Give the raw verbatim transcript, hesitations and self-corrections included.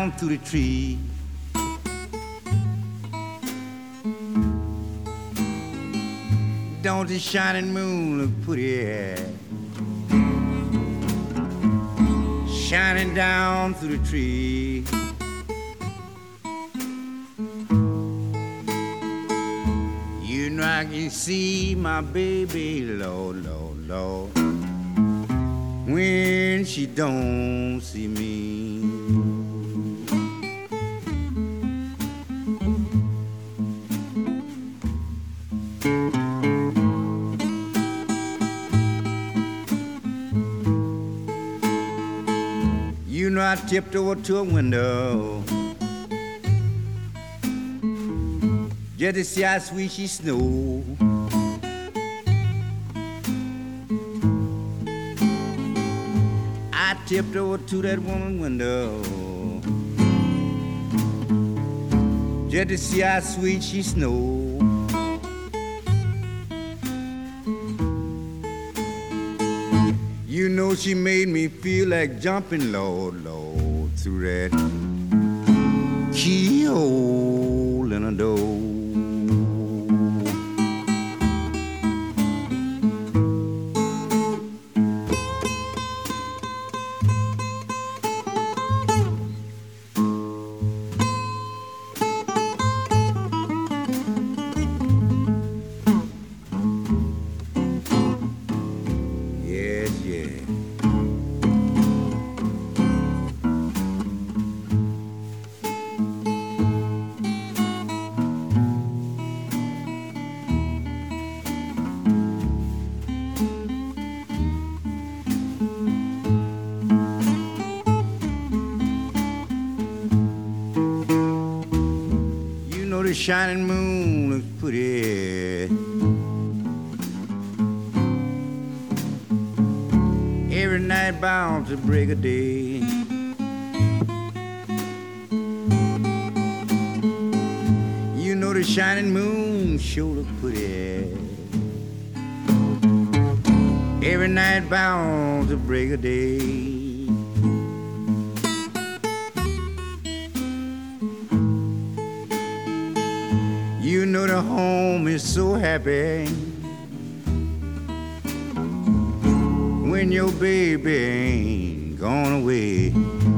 down through the tree. Don't the shining moon look pretty? Shining down through the tree. You know I can see my baby, Lord, Lord, Lord, when she don't see me. You know I tipped over to a window just to see how sweet she snow. I tipped over to that woman's window just to see how sweet she snow. You know she made me feel like jumping, Lord, Lord, through that keyhole in a door. The shining moon looks pretty. Every night bound to break a day. You know the shining moon sure look pretty. Every night bound to break a day. You know the home is so happy when your baby ain't gone away.